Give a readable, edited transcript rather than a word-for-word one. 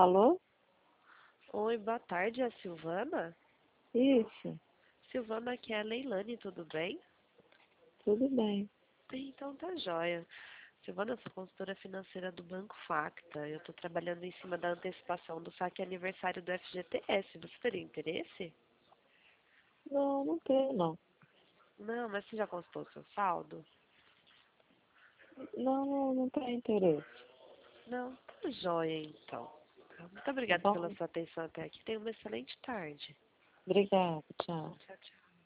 Alô? Oi, boa tarde, é a Silvana? Isso, Silvana, aqui é a Leilane, tudo bem? tudo bem. Então tá joia. Silvana, eu sou consultora financeira do Banco Facta. Eu tô trabalhando em cima da antecipação do saque aniversário do FGTS. Você teria interesse? Não, não tenho, não. Não, mas você já consultou o seu saldo? Não tenho interesse. Não, tá joia então. Muito Tá obrigada pela bom? sua atenção até aqui. Tenha uma excelente tarde. Obrigada, tchau. Tchau, tchau.